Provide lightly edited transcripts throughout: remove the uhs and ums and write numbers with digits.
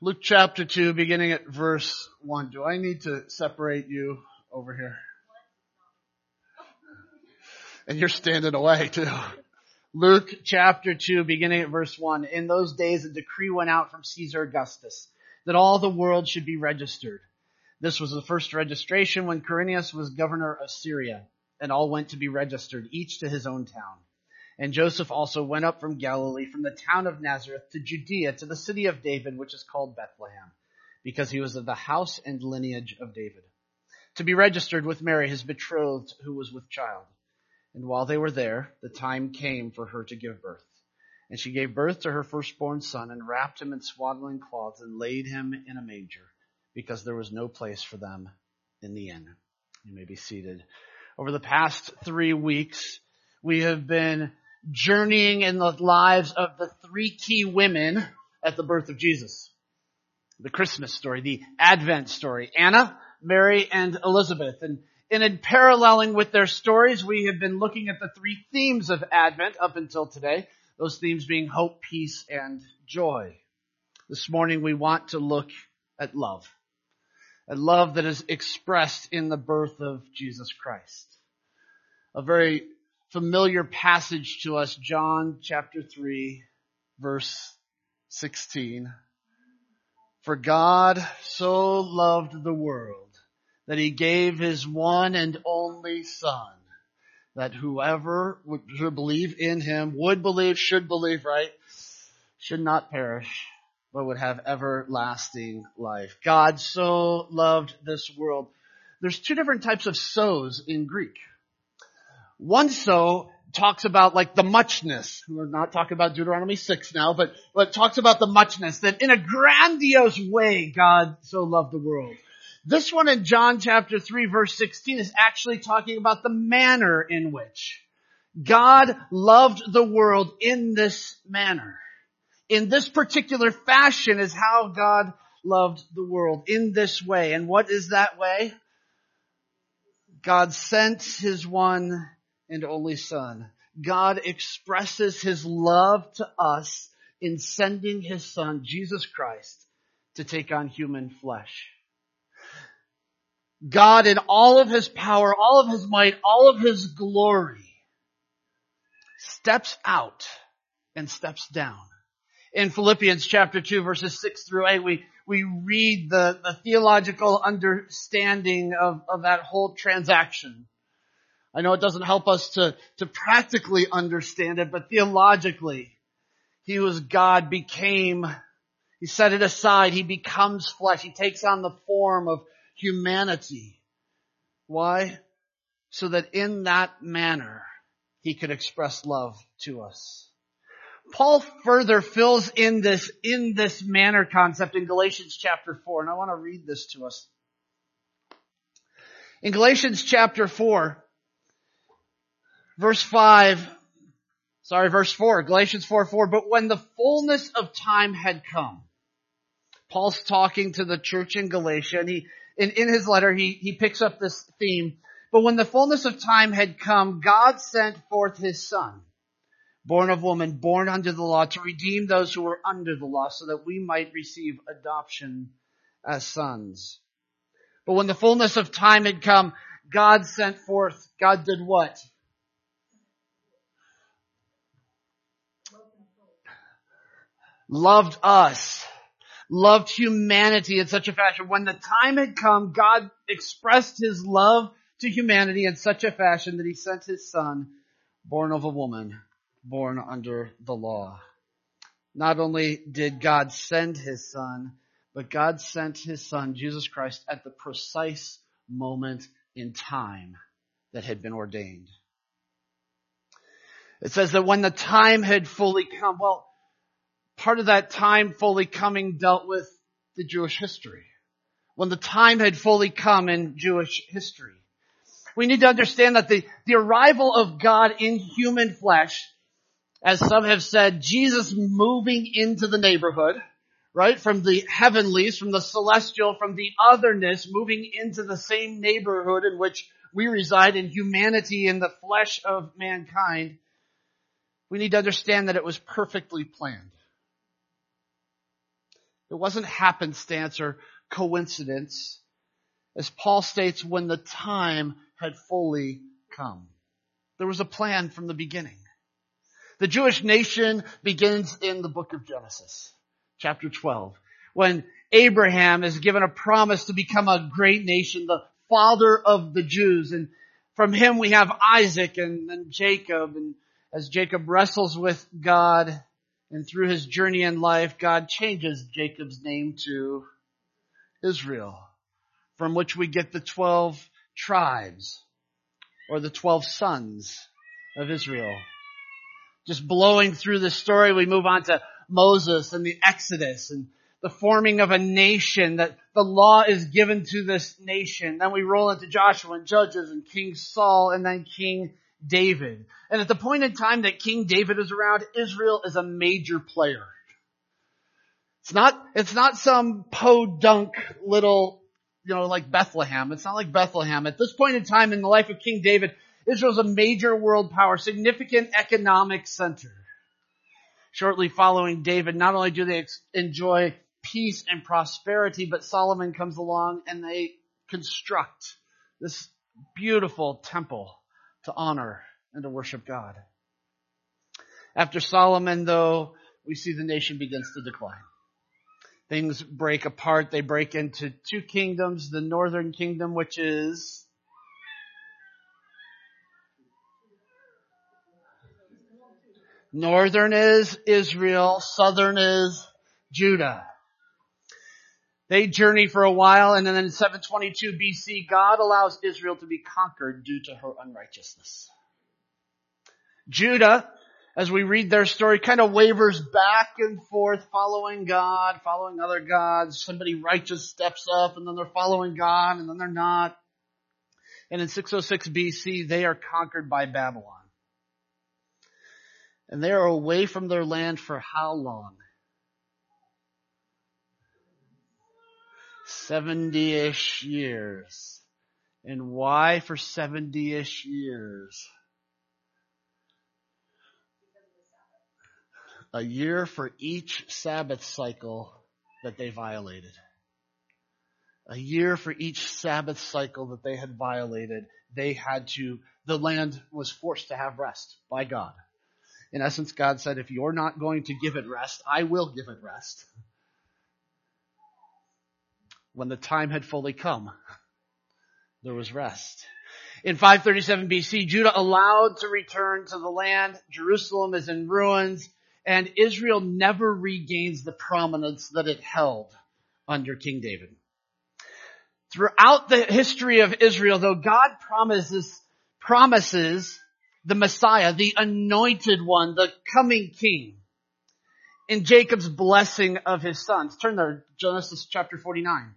Luke chapter 2, beginning at verse 1. Do I need to separate you over here? And you're standing away too. Luke chapter 2, beginning at verse 1. In those days a decree went out from Caesar Augustus that all the world should be registered. This was the first registration when Quirinius was governor of Syria, and all went to be registered, each to his own town. And Joseph also went up from Galilee, from the town of Nazareth to Judea, to the city of David, which is called Bethlehem, because he was of the house and lineage of David, to be registered with Mary, his betrothed, who was with child. And while they were there, the time came for her to give birth. And she gave birth to her firstborn son, and wrapped him in swaddling cloths, and laid him in a manger, because there was no place for them in the inn. You may be seated. Over the past 3 weeks, we have been journeying in the lives of the 3 key women at the birth of Jesus. The Christmas story, the Advent story, Anna, Mary, and Elizabeth. And in paralleling with their stories, we have been looking at the 3 themes of Advent up until today. Those themes being hope, peace, and joy. This morning we want to look at love. A love that is expressed in the birth of Jesus Christ. A very familiar passage to us, John chapter 3, verse 16. For God so loved the world that he gave his one and only Son, that whoever would believe in him, should believe, right? Should not perish, but would have everlasting life. God so loved this world. There's 2 different types of so's in Greek. One so talks about like the muchness. We're not talking about Deuteronomy 6 now, but talks about the muchness, that in a grandiose way God so loved the world. This one in John chapter 3 verse 16 is actually talking about the manner in which God loved the world in this manner. In this particular fashion is how God loved the world, in this way. And what is that way? God sent his one and only Son. God expresses his love to us in sending his Son, Jesus Christ, to take on human flesh. God in all of his power, all of his might, all of his glory, steps out and steps down. In Philippians chapter 2 verses 6 through 8, we read the theological understanding of that whole transaction. I know it doesn't help us to practically understand it, but theologically, he was God, he set it aside, he becomes flesh, he takes on the form of humanity. Why? So that in that manner, he could express love to us. Paul further fills in this manner concept in Galatians chapter 4, and I want to read this to us. In Galatians chapter 4, verse 4, Galatians 4:4, but when the fullness of time had come, Paul's talking to the church in Galatia, and in his letter, he picks up this theme. But when the fullness of time had come, God sent forth his Son, born of woman, born under the law, to redeem those who were under the law, so that we might receive adoption as sons. But when the fullness of time had come, God did what? Loved us. Loved humanity in such a fashion. When the time had come, God expressed his love to humanity in such a fashion that he sent his Son, born of a woman, born under the law. Not only did God send his Son, but God sent his Son, Jesus Christ, at the precise moment in time that had been ordained. It says that when the time had fully come, well, part of that time fully coming dealt with the Jewish history. When the time had fully come in Jewish history. We need to understand that the arrival of God in human flesh, as some have said, Jesus moving into the neighborhood, right? From the heavenlies, from the celestial, from the otherness, moving into the same neighborhood in which we reside, in humanity, in the flesh of mankind. We need to understand that it was perfectly planned. It It wasn't happenstance or coincidence. As Paul states, when the time had fully come. There was a plan from the beginning. The Jewish nation begins in the book of Genesis, chapter 12, when Abraham is given a promise to become a great nation, the father of the Jews. And from him we have Isaac and Jacob. And as Jacob wrestles with God and through his journey in life, God changes Jacob's name to Israel, from which we get the 12 tribes or the 12 sons of Israel. Just blowing through the story, we move on to Moses and the Exodus and the forming of a nation, that the law is given to this nation. Then we roll into Joshua and Judges and King Saul and then King David. And at the point in time that King David is around, Israel is a major player. It's not some podunk little, like Bethlehem. It's not like Bethlehem. At this point in time in the life of King David, Israel's a major world power, significant economic center. Shortly following David, not only do they enjoy peace and prosperity, but Solomon comes along and they construct this beautiful temple to honor and to worship God. After Solomon, though, we see the nation begins to decline. Things break apart. They break into two kingdoms. The northern kingdom, which is northern is Israel, southern is Judah. They journey for a while, and then in 722 BC, God allows Israel to be conquered due to her unrighteousness. Judah, as we read their story, kind of wavers back and forth, following God, following other gods. Somebody righteous steps up, and then they're following God, and then they're not. And in 606 BC, they are conquered by Babylon. And they are away from their land for how long? 70-ish years. And why for 70-ish years? A year for each Sabbath cycle that they violated. A year for each Sabbath cycle that they had violated. The land was forced to have rest by God. In essence, God said, if you're not going to give it rest, I will give it rest. When the time had fully come, there was rest. In 537 BC, Judah allowed to return to the land. Jerusalem is in ruins, and Israel never regains the prominence that it held under King David. Throughout the history of Israel, though, God promises the Messiah, the anointed one, the coming king, in Jacob's blessing of his sons. Turn there, Genesis chapter 49.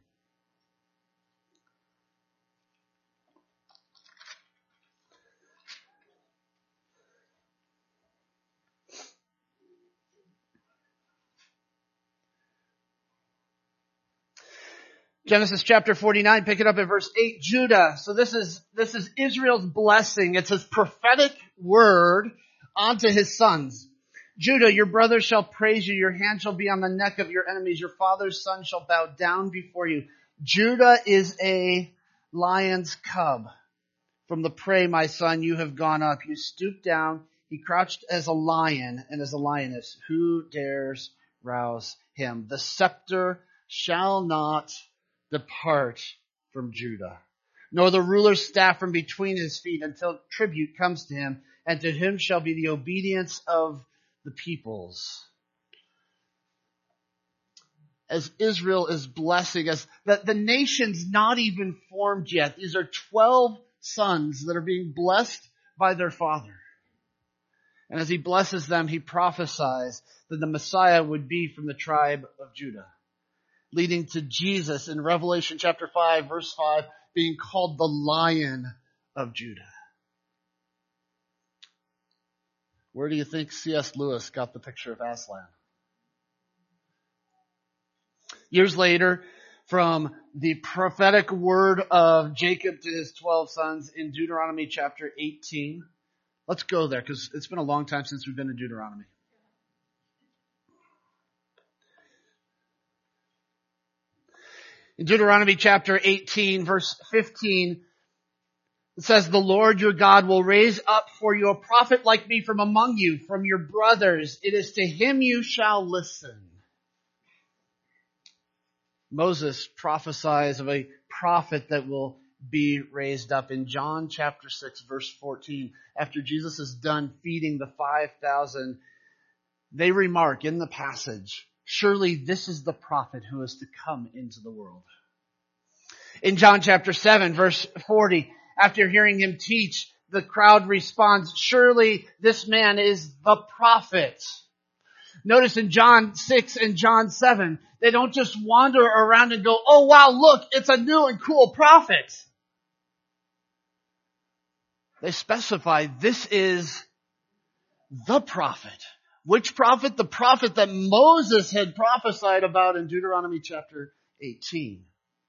Genesis chapter 49, pick it up at verse 8. Judah. So this is Israel's blessing. It's his prophetic word onto his sons. Judah, your brothers shall praise you. Your hand shall be on the neck of your enemies. Your father's son shall bow down before you. Judah is a lion's cub. From the prey, my son, you have gone up. You stooped down. He crouched as a lion and as a lioness. Who dares rouse him? The scepter shall not depart from Judah, nor the ruler's staff from between his feet, until tribute comes to him, and to him shall be the obedience of the peoples. As Israel is blessing, as the nation's not even formed yet. These are 12 sons that are being blessed by their father. And as he blesses them, he prophesies that the Messiah would be from the tribe of Judah, leading to Jesus in Revelation chapter 5, verse 5, being called the Lion of Judah. Where do you think C.S. Lewis got the picture of Aslan? Years later, from the prophetic word of Jacob to his 12 sons in Deuteronomy chapter 18. Let's go there, because it's been a long time since we've been in Deuteronomy. In Deuteronomy chapter 18, verse 15, it says, the Lord your God will raise up for you a prophet like me from among you, from your brothers. It is to him you shall listen. Moses prophesies of a prophet that will be raised up. In John chapter 6, verse 14, after Jesus is done feeding the 5,000, they remark in the passage, surely this is the prophet who is to come into the world. In John chapter 7, verse 40, after hearing him teach, the crowd responds, surely this man is the prophet. Notice in John 6 and John 7, they don't just wander around and go, oh wow, look, it's a new and cool prophet. They specify this is the prophet. Which prophet? The prophet that Moses had prophesied about in Deuteronomy chapter 18.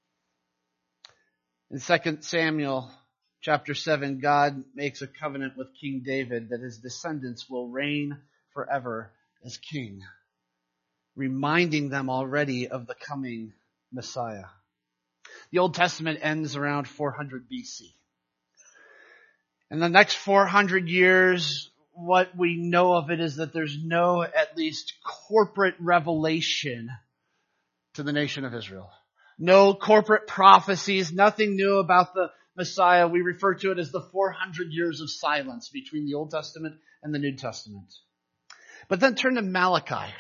In 2 Samuel chapter 7, God makes a covenant with King David that his descendants will reign forever as king, reminding them already of the coming Messiah. The Old Testament ends around 400 BC. In the next 400 years, what we know of it is that there's no, at least, corporate revelation to the nation of Israel. No corporate prophecies, nothing new about the Messiah. We refer to it as the 400 years of silence between the Old Testament and the New Testament. But then turn to Malachi.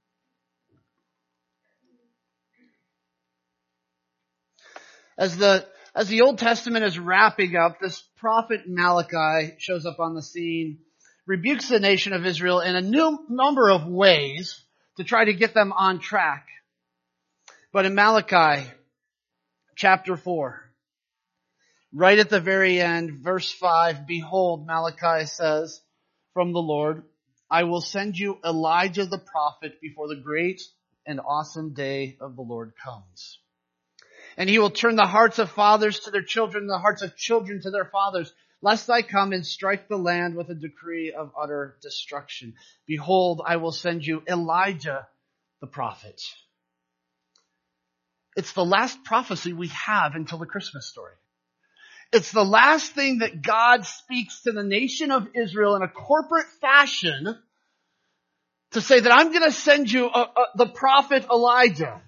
As the Old Testament is wrapping up, this prophet Malachi shows up on the scene, rebukes the nation of Israel in a new number of ways to try to get them on track. But in Malachi chapter 4, right at the very end, verse 5, behold, Malachi says from the Lord, I will send you Elijah the prophet before the great and awesome day of the Lord comes. And he will turn the hearts of fathers to their children, and the hearts of children to their fathers, lest I come and strike the land with a decree of utter destruction. Behold, I will send you Elijah the prophet. It's the last prophecy we have until the Christmas story. It's the last thing that God speaks to the nation of Israel in a corporate fashion to say that I'm going to send you the prophet Elijah.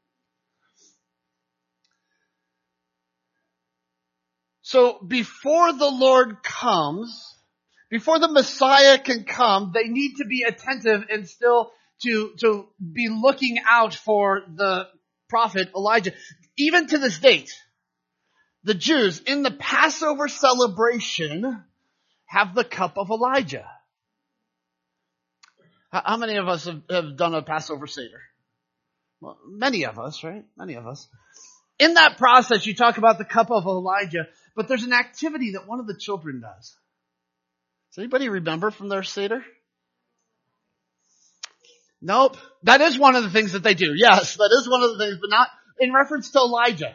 So before the Lord comes, before the Messiah can come, they need to be attentive and still to be looking out for the prophet Elijah. Even to this date, the Jews in the Passover celebration have the cup of Elijah. How many of us have done a Passover Seder? Well, many of us, right? Many of us. In that process, you talk about the cup of Elijah, but there's an activity that one of the children does. Does anybody remember from their Seder? Nope. That is one of the things that they do. Yes, that is one of the things, but not in reference to Elijah.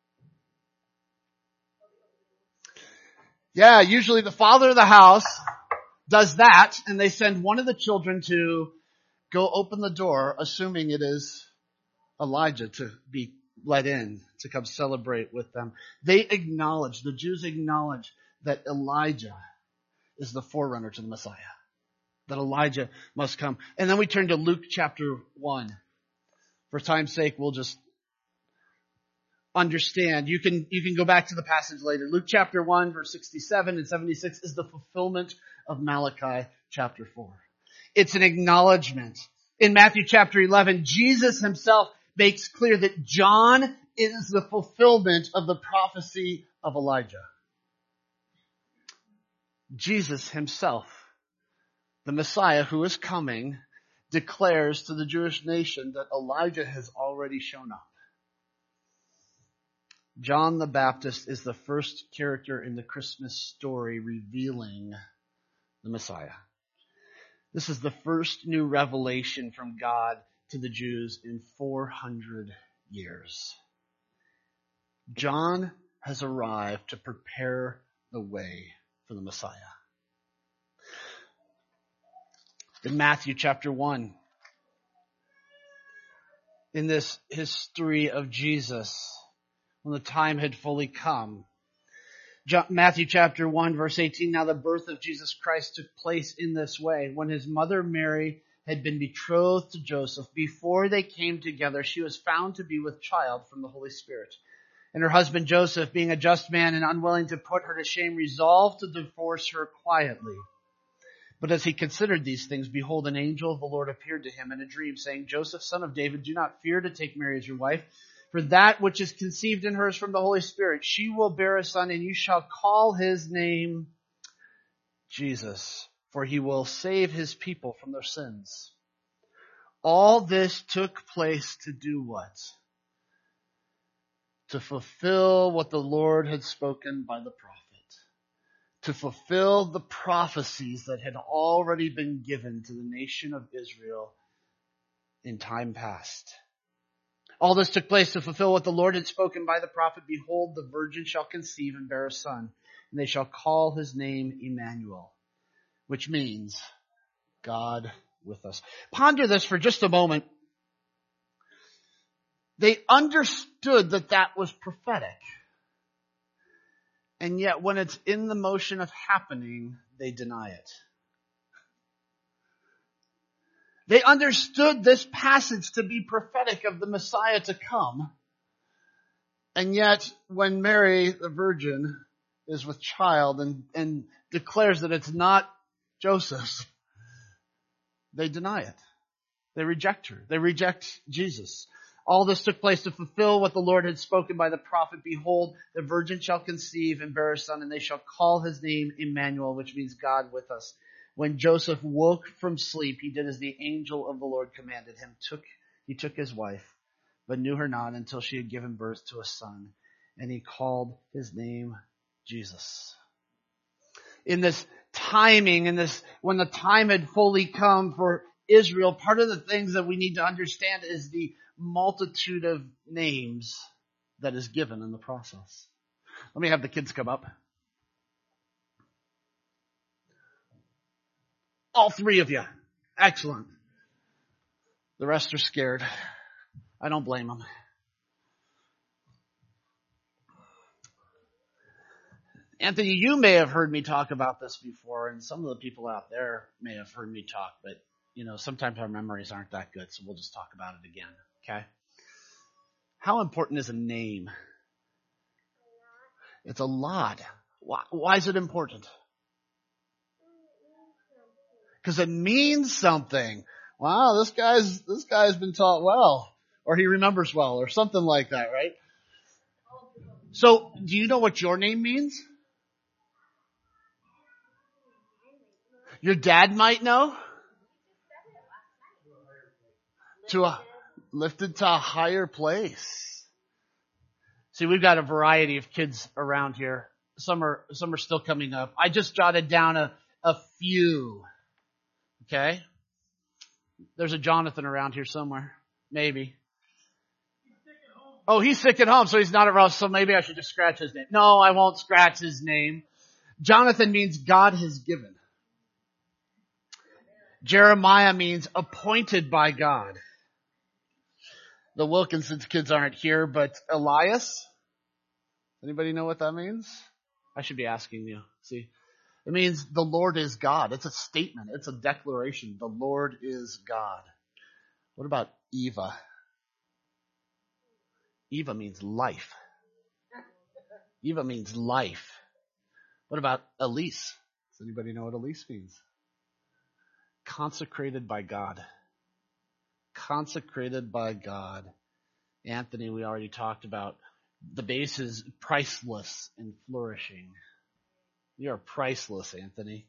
Yeah, usually the father of the house does that, and they send one of the children to go open the door, assuming it is Elijah to be let in, to come celebrate with them. The Jews acknowledge that Elijah is the forerunner to the Messiah. That Elijah must come. And then we turn to Luke chapter 1. For time's sake, we'll just understand. You can go back to the passage later. Luke chapter 1, verse 67 and 76 is the fulfillment of Malachi chapter 4. It's an acknowledgement. In Matthew chapter 11, Jesus himself makes clear that John is the fulfillment of the prophecy of Elijah. Jesus himself, the Messiah who is coming, declares to the Jewish nation that Elijah has already shown up. John the Baptist is the first character in the Christmas story revealing the Messiah. This is the first new revelation from God to the Jews in 400 years. John has arrived to prepare the way for the Messiah. In Matthew chapter 1, in this history of Jesus when the time had fully come. Matthew chapter 1 verse 18, now the birth of Jesus Christ took place in this way. When his mother Mary had been betrothed to Joseph, before they came together, she was found to be with child from the Holy Spirit. And her husband Joseph, being a just man and unwilling to put her to shame, resolved to divorce her quietly. But as he considered these things, behold, an angel of the Lord appeared to him in a dream, saying, Joseph, son of David, do not fear to take Mary as your wife, for that which is conceived in her is from the Holy Spirit. She will bear a son, and you shall call his name Jesus, for he will save his people from their sins. All this took place to do what? To fulfill what the Lord had spoken by the prophet. To fulfill the prophecies that had already been given to the nation of Israel in time past. All this took place to fulfill what the Lord had spoken by the prophet. Behold, the virgin shall conceive and bear a son, and they shall call his name Emmanuel, which means God with us. Ponder this for just a moment. They understood that that was prophetic. And yet when it's in the motion of happening, they deny it. They understood this passage to be prophetic of the Messiah to come. And yet when Mary, the virgin, is with child and declares that it's not Joseph's, they deny it. They reject her. They reject Jesus. All this took place to fulfill what the Lord had spoken by the prophet. Behold, the virgin shall conceive and bear a son, and they shall call his name Emmanuel, which means God with us. When Joseph woke from sleep, he did as the angel of the Lord commanded him. He took his wife, but knew her not until she had given birth to a son, and he called his name Jesus. In this timing, when the time had fully come for Israel, part of the things that we need to understand is the multitude of names that is given in the process. Let me have the kids come up. All three of you. Excellent. The rest are scared. I don't blame them. Anthony, you may have heard me talk about this before, and some of the people out there may have heard me talk, but sometimes our memories aren't that good, so we'll just talk about it again. Okay? How important is a name? It's a lot. Why is it important? Because it means something. Wow, this guy's been taught well, or he remembers well, or something like that, right? So, do you know what your name means? Your dad might know? Lifted to a higher place. See, we've got a variety of kids around here. Some are still coming up. I just jotted down a few. Okay? There's a Jonathan around here somewhere. Maybe. Oh, he's sick at home, so he's not around, so maybe I should just scratch his name. No, I won't scratch his name. Jonathan means God has given. Jeremiah means appointed by God. The Wilkinson's kids aren't here, but Elias? Anybody know what that means? I should be asking you. See? It means the Lord is God. It's a statement. It's a declaration. The Lord is God. What about Eva? Eva means life. Eva means life. What about Elise? Does anybody know what Elise means? Consecrated by God. Consecrated by God. Anthony, we already talked about. The base is priceless and flourishing. You are priceless, Anthony.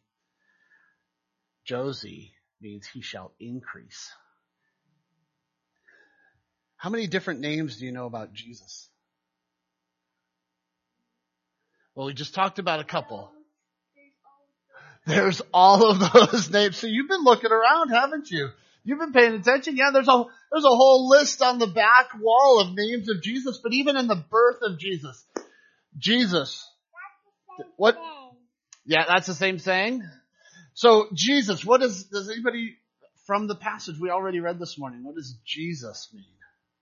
Josie means he shall increase. How many different names do you know about Jesus? Well, we just talked about a couple. There's all of those names. So you've been looking around, haven't you? You've been paying attention. Yeah, there's a whole list on the back wall of names of Jesus, but even in the birth of Jesus. What? Yeah, that's the same saying. So Jesus, does anybody from the passage we already read this morning, what does Jesus mean?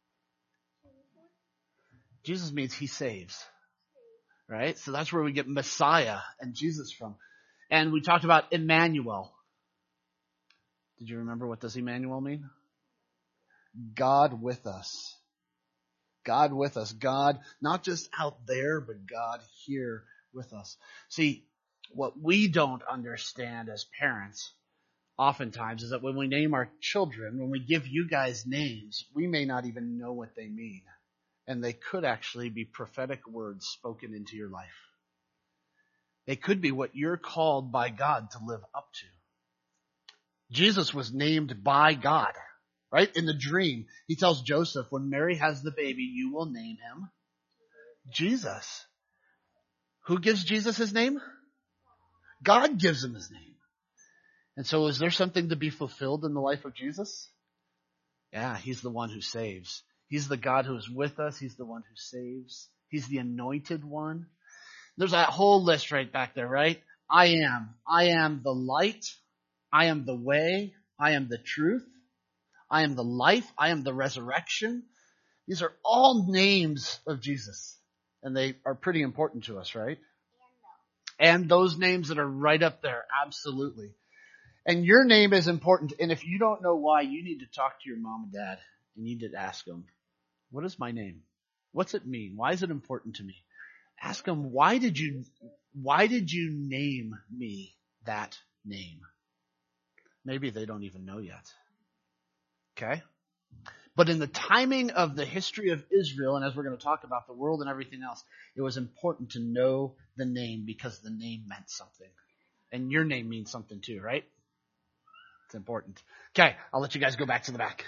Jesus means he saves, right? So that's where we get Messiah and Jesus from. And we talked about Emmanuel. Did you remember what does Emmanuel mean? God with us. God with us. God not just out there, but God here with us. See, what we don't understand as parents oftentimes is that when we name our children, when we give you guys names, we may not even know what they mean. And they could actually be prophetic words spoken into your life. They could be what you're called by God to live up to. Jesus was named by God, right? In the dream, he tells Joseph, when Mary has the baby, you will name him Jesus. Who gives Jesus his name? God gives him his name. And so is there something to be fulfilled in the life of Jesus? Yeah, he's the one who saves. He's the God who is with us. He's the one who saves. He's the anointed one. There's that whole list right back there, right? I am the light. I am the way. I am the truth. I am the life. I am the resurrection. These are all names of Jesus. And they are pretty important to us, right? And those names that are right up there, absolutely. And your name is important. And if you don't know why, you need to talk to your mom and dad. And you need to ask them, what is my name? What's it mean? Why is it important to me? Ask them, why did you name me that name? Maybe they don't even know yet. Okay? But in the timing of the history of Israel, and as we're going to talk about the world and everything else, it was important to know the name because the name meant something. And your name means something too, right? It's important. Okay, I'll let you guys go back to the back.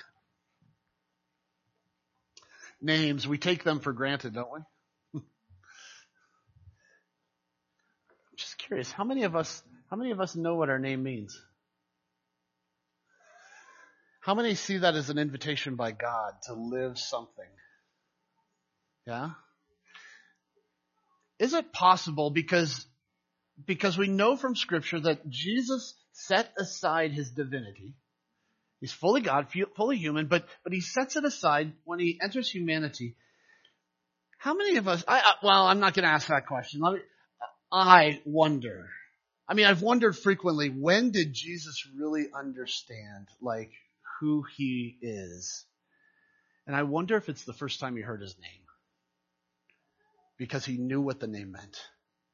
Names, we take them for granted, don't we? I'm just curious, how many of us know what our name means? How many see that as an invitation by God to live something? Yeah? Is it possible because we know from Scripture that Jesus set aside his divinity. He's fully God, fully human, but he sets it aside when he enters humanity. How many of us, I'm not going to ask that question. I wonder. I mean, I've wondered frequently, when did Jesus really understand, who he is? And I wonder if it's the first time he heard his name. Because he knew what the name meant.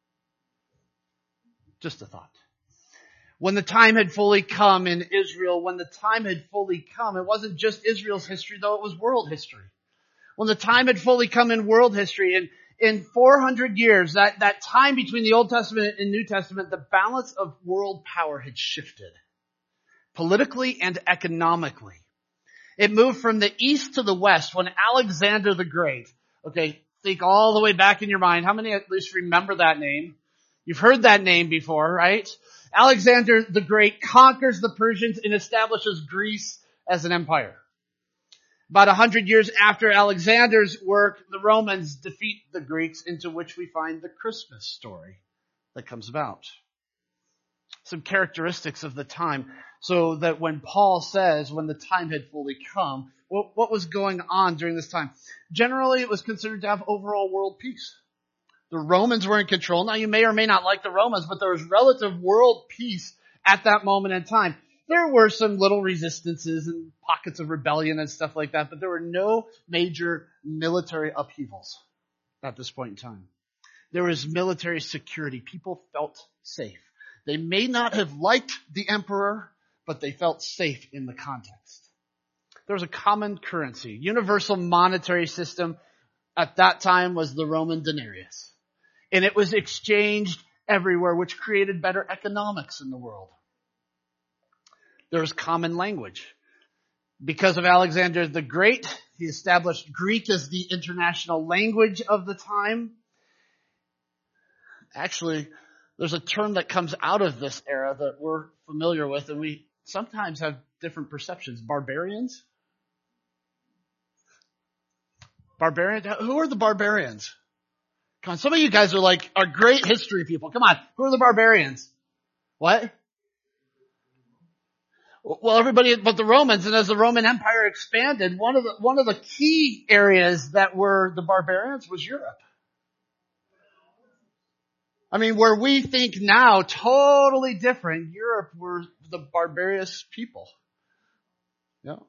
Just a thought. When the time had fully come in Israel, it wasn't just Israel's history, though it was world history. When the time had fully come in world history, in 400 years, that time between the Old Testament and New Testament, the balance of world power had shifted. Politically and economically. It moved from the east to the west when Alexander the Great, okay, think all the way back in your mind. How many at least remember that name? You've heard that name before, right? Alexander the Great conquers the Persians and establishes Greece as an empire. About 100 years after Alexander's work, the Romans defeat the Greeks, into which we find the Christmas story that comes about. Some characteristics of the time, so that when Paul says when the time had fully come, what was going on during this time? Generally, it was considered to have overall world peace. The Romans were in control. Now, you may or may not like the Romans, but there was relative world peace at that moment in time. There were some little resistances and pockets of rebellion and stuff like that, but there were no major military upheavals at this point in time. There was military security. People felt safe. They may not have liked the emperor, but they felt safe in the context. There was a common currency. Universal monetary system at that time was the Roman denarius. And it was exchanged everywhere, which created better economics in the world. There was common language. Because of Alexander the Great, he established Greek as the international language of the time. Actually, there's a term that comes out of this era that we're familiar with, and we sometimes have different perceptions. Barbarians? Barbarians? Who are the barbarians? Come on, some of you guys are great history people. Come on, who are the barbarians? What? Well, everybody but the Romans, and as the Roman Empire expanded, one of the key areas that were the barbarians was Europe. I mean, where we think now totally different, Europe were the barbarous people. Yeah.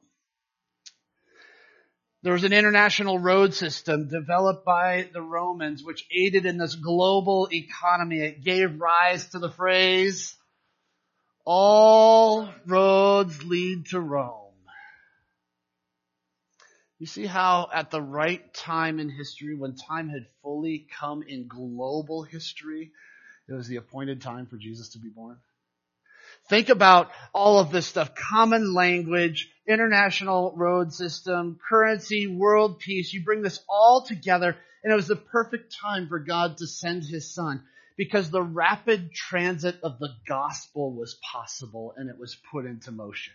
There was an international road system developed by the Romans which aided in this global economy. It gave rise to the phrase, all roads lead to Rome. You see how at the right time in history, when time had fully come in global history, it was the appointed time for Jesus to be born? Think about all of this stuff. Common language, international road system, currency, world peace. You bring this all together, and it was the perfect time for God to send his son, because the rapid transit of the gospel was possible, and it was put into motion.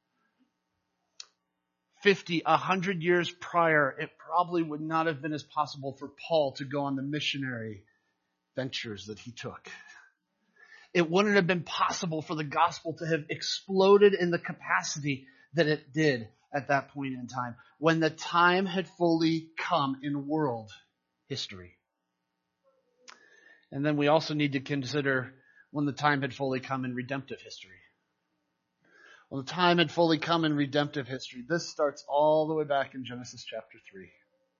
50, 100 years prior, it probably would not have been as possible for Paul to go on the missionary ventures that he took. It wouldn't have been possible for the gospel to have exploded in the capacity that it did at that point in time, when the time had fully come in world history. And then we also need to consider when the time had fully come in redemptive history. When the time had fully come in redemptive history, this starts all the way back in Genesis chapter 3.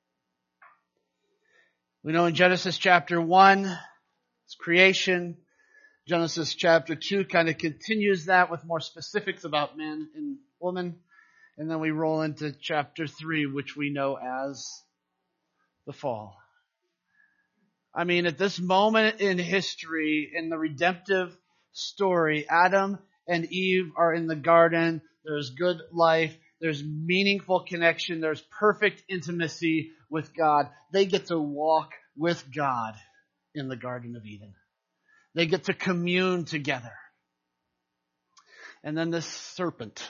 We know in Genesis chapter 1, it's creation. Genesis chapter 2 kind of continues that with more specifics about man and woman. And then we roll into chapter 3, which we know as the fall. I mean, at this moment in history, in the redemptive story, Adam and Eve are in the garden. There's good life. There's meaningful connection. There's perfect intimacy with God. They get to walk with God in the Garden of Eden. They get to commune together. And then this serpent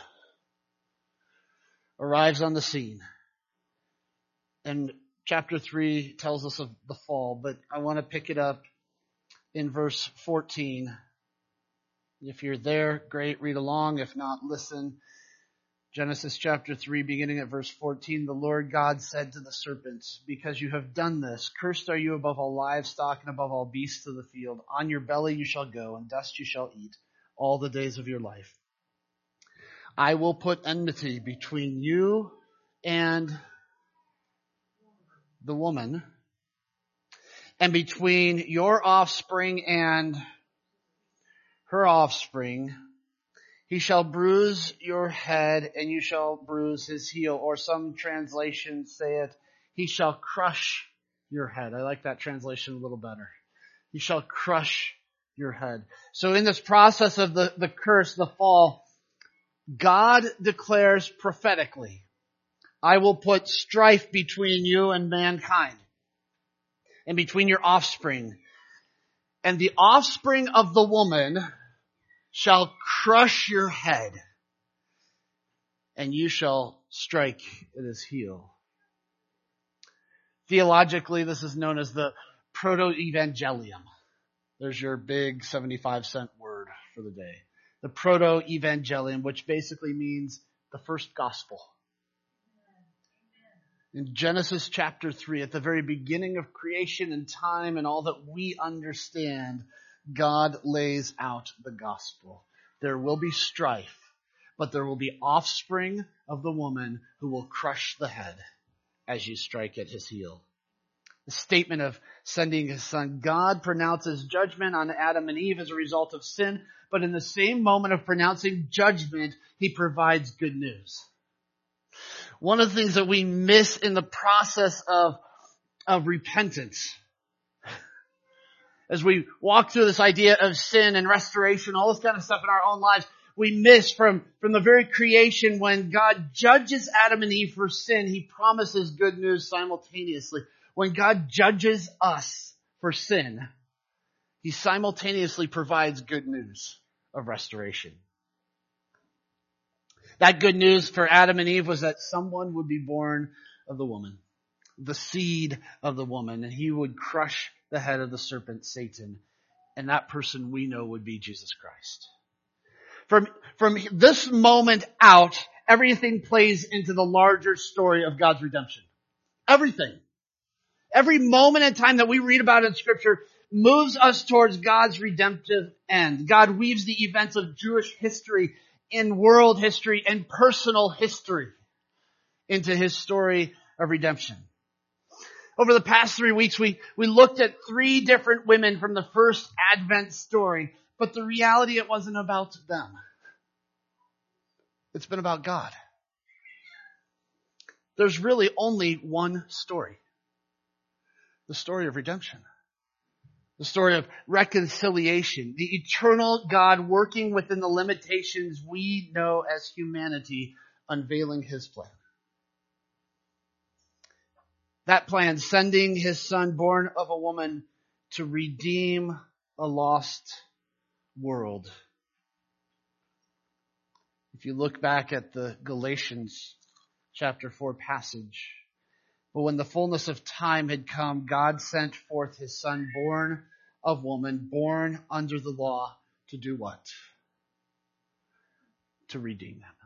arrives on the scene. And chapter 3 tells us of the fall, but I want to pick it up in verse 14. If you're there, great, read along. If not, listen. Genesis chapter 3, beginning at verse 14, the Lord God said to the serpent, because you have done this, cursed are you above all livestock and above all beasts of the field. On your belly you shall go, and dust you shall eat all the days of your life. I will put enmity between you and the woman, and between your offspring and her offspring. He shall bruise your head, and you shall bruise his heel. Or some translations say it, he shall crush your head. I like that translation a little better. He shall crush your head. So in this process of the curse, the fall, God declares prophetically, I will put strife between you and mankind, and between your offspring. And the offspring of the woman shall crush your head, and you shall strike at his heel. Theologically, this is known as the proto-evangelium. There's your big 75-cent word for the day. The proto-evangelium, which basically means the first gospel. In Genesis chapter 3, at the very beginning of creation and time and all that we understand, God lays out the gospel. There will be strife, but there will be offspring of the woman who will crush the head as you strike at his heel. The statement of sending his son, God pronounces judgment on Adam and Eve as a result of sin, but in the same moment of pronouncing judgment, he provides good news. One of the things that we miss in the process of repentance, as we walk through this idea of sin and restoration, all this kind of stuff in our own lives, we miss from the very creation when God judges Adam and Eve for sin, he promises good news simultaneously. When God judges us for sin, he simultaneously provides good news of restoration. That good news for Adam and Eve was that someone would be born of the woman, the seed of the woman, and he would crush the head of the serpent, Satan. And that person we know would be Jesus Christ. From this moment out, everything plays into the larger story of God's redemption. Everything. Every moment in time that we read about in Scripture moves us towards God's redemptive end. God weaves the events of Jewish history, in world history, and personal history into His story of redemption. Over the past 3 weeks, we looked at 3 different women from the first Advent story, but the reality, it wasn't about them. It's been about God. There's really only one story. The story of redemption. The story of reconciliation. The eternal God working within the limitations we know as humanity, unveiling His plan. That plan, sending His Son, born of a woman, to redeem a lost world. If you look back at the Galatians chapter 4 passage, but when the fullness of time had come, God sent forth His Son, born of woman, born under the law, to do what? To redeem them.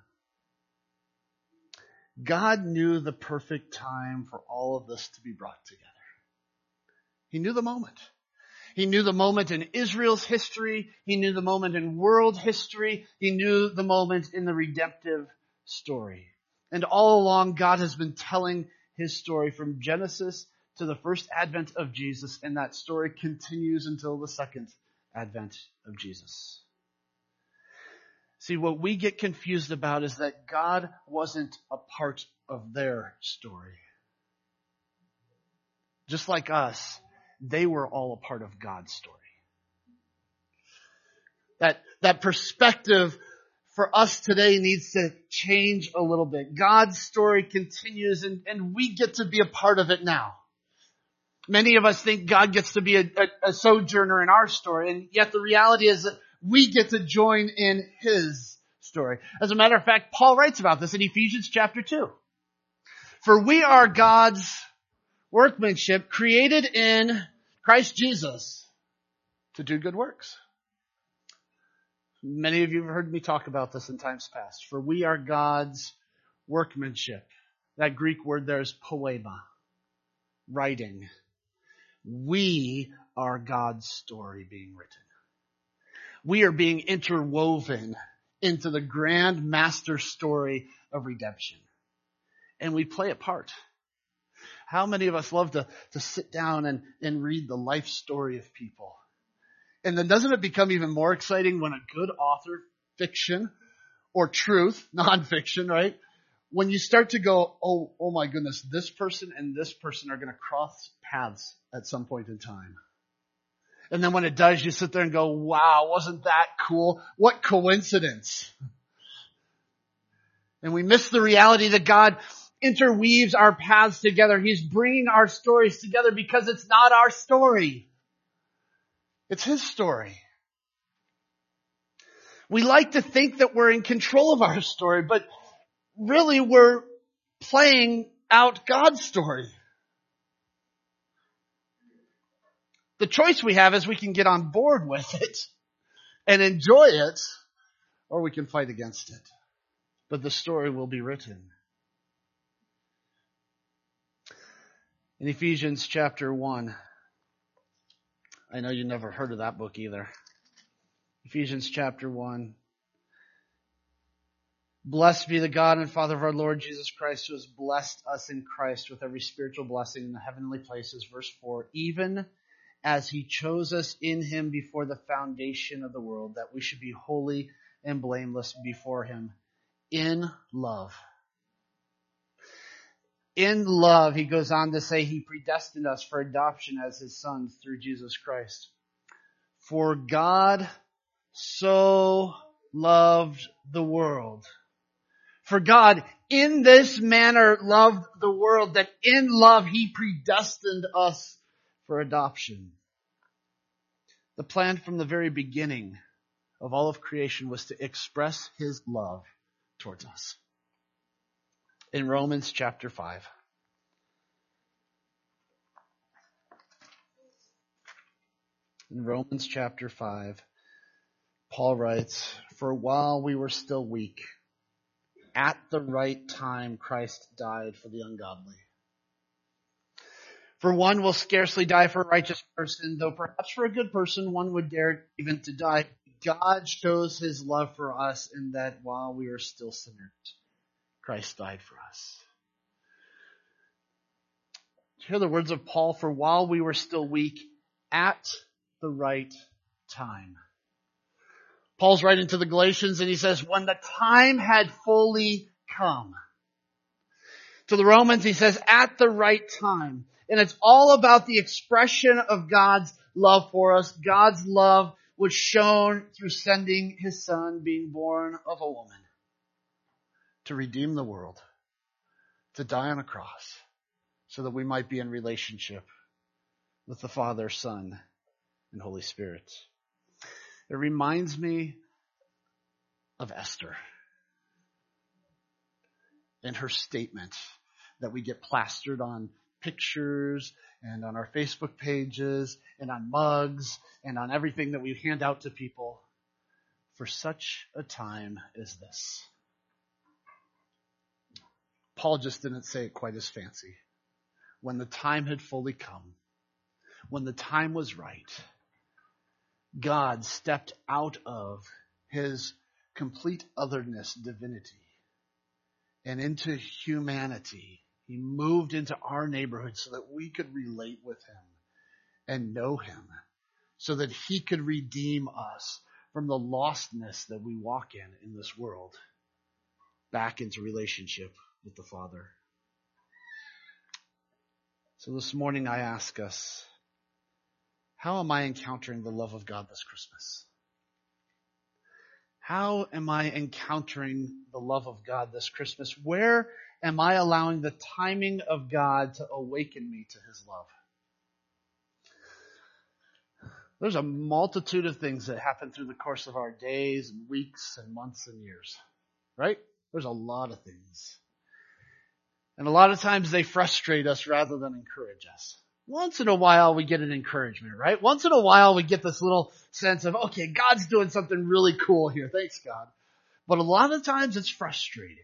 God knew the perfect time for all of this to be brought together. He knew the moment. He knew the moment in Israel's history. He knew the moment in world history. He knew the moment in the redemptive story. And all along, God has been telling His story from Genesis to the first advent of Jesus, and that story continues until the second advent of Jesus. See, what we get confused about is that God wasn't a part of their story. Just like us, they were all a part of God's story. That perspective for us today needs to change a little bit. God's story continues, and we get to be a part of it now. Many of us think God gets to be a sojourner in our story, and yet the reality is that we get to join in His story. As a matter of fact, Paul writes about this in Ephesians chapter 2. For we are God's workmanship, created in Christ Jesus to do good works. Many of you have heard me talk about this in times past. For we are God's workmanship. That Greek word there is poema, writing. We are God's story being written. We are being interwoven into the grand master story of redemption. And we play a part. How many of us love to sit down and read the life story of people? And then doesn't it become even more exciting when a good author, fiction or truth, nonfiction, right? When you start to go, oh my goodness, this person and this person are going to cross paths at some point in time. And then when it does, you sit there and go, wow, wasn't that cool? What coincidence. And we miss the reality that God interweaves our paths together. He's bringing our stories together because it's not our story. It's His story. We like to think that we're in control of our story, but really we're playing out God's story. The choice we have is we can get on board with it and enjoy it, or we can fight against it. But the story will be written. In Ephesians chapter 1, I know you never heard of that book either. Ephesians chapter 1. Blessed be the God and Father of our Lord Jesus Christ, who has blessed us in Christ with every spiritual blessing in the heavenly places. Verse 4, even as He chose us in Him before the foundation of the world, that we should be holy and blameless before Him in love. In love, He goes on to say, He predestined us for adoption as His sons through Jesus Christ. For God so loved the world. For God in this manner loved the world, that in love He predestined us for adoption. The plan from the very beginning of all of creation was to express His love towards us. In Romans chapter 5. In Romans chapter 5, Paul writes, "For while we were still weak, at the right time Christ died for the ungodly. For one will scarcely die for a righteous person, though perhaps for a good person one would dare even to die. God shows his love for us in that while we were still sinners, Christ died for us." Hear the words of Paul, "For while we were still weak, at the right time." Paul's writing to the Galatians and he says, when the time had fully come. To the Romans, he says, at the right time. And it's all about the expression of God's love for us. God's love was shown through sending his son, being born of a woman, to redeem the world, to die on a cross, so that we might be in relationship with the Father, Son, and Holy Spirit. It reminds me of Esther and her statement that we get plastered on pictures and on our Facebook pages and on mugs and on everything that we hand out to people. For such a time as this. Paul just didn't say it quite as fancy. When the time had fully come, when the time was right, God stepped out of his complete otherness, divinity, and into humanity. He moved into our neighborhood so that we could relate with him and know him, so that he could redeem us from the lostness that we walk in this world, back into relationship with the Father. So this morning I ask us, how am I encountering the love of God this Christmas? How am I encountering the love of God this Christmas? Where am I allowing the timing of God to awaken me to his love? There's a multitude of things that happen through the course of our days and weeks and months and years, right? There's a lot of things. And a lot of times they frustrate us rather than encourage us. Once in a while we get an encouragement, right? Once in a while we get this little sense of, okay, God's doing something really cool here. Thanks, God. But a lot of times it's frustrating.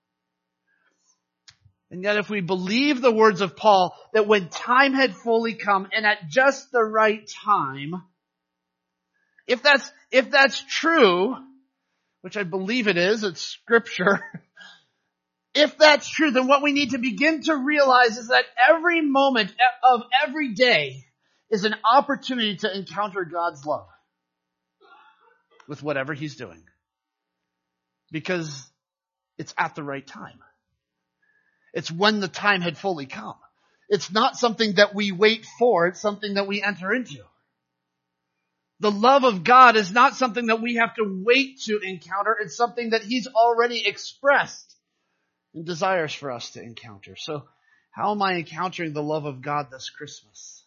And yet if we believe the words of Paul, that when time had fully come and at just the right time, if that's true, which I believe it is, it's scripture, if that's true, then what we need to begin to realize is that every moment of every day is an opportunity to encounter God's love with whatever he's doing. Because it's at the right time. It's when the time had fully come. It's not something that we wait for, it's something that we enter into. The love of God is not something that we have to wait to encounter, it's something that he's already expressed and desires for us to encounter. So how am I encountering the love of God this Christmas?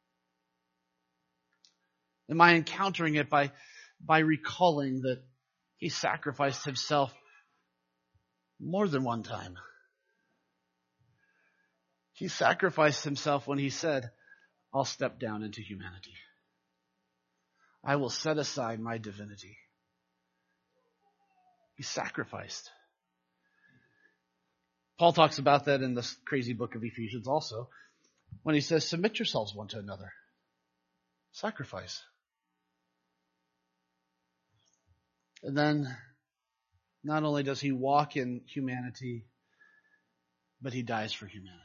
Am I encountering it by recalling that he sacrificed himself more than one time? He sacrificed himself when he said, I'll step down into humanity. I will set aside my divinity. He sacrificed. Paul talks about that in this crazy book of Ephesians also, when he says, submit yourselves one to another. Sacrifice. And then, not only does he walk in humanity, but he dies for humanity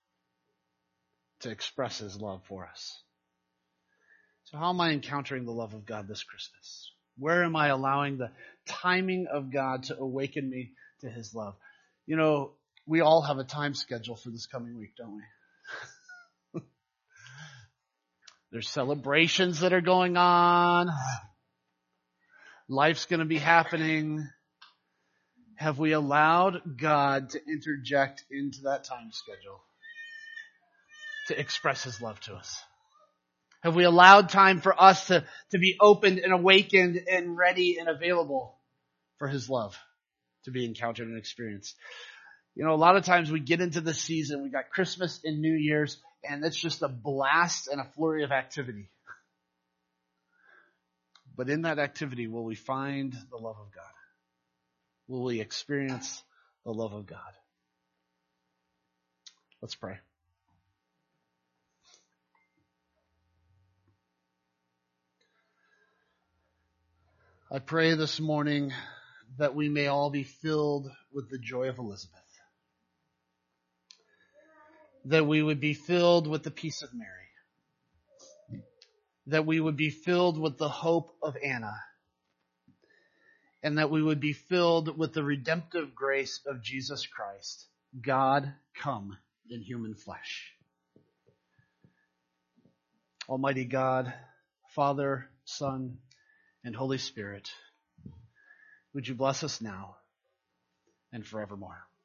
to express his love for us. So how am I encountering the love of God this Christmas? Where am I allowing the timing of God to awaken me to his love? You know, we all have a time schedule for this coming week, don't we? There's celebrations that are going on. Life's going to be happening. Have we allowed God to interject into that time schedule to express his love to us? Have we allowed time for us to be opened and awakened and ready and available for his love to be encountered and experienced? You know, a lot of times we get into the season, we got Christmas and New Year's, and it's just a blast and a flurry of activity. But in that activity, will we find the love of God? Will we experience the love of God? Let's pray. I pray this morning that we may all be filled with the joy of Elizabeth. That we would be filled with the peace of Mary. That we would be filled with the hope of Anna. And that we would be filled with the redemptive grace of Jesus Christ, God come in human flesh. Almighty God, Father, Son, and Holy Spirit, would you bless us now and forevermore?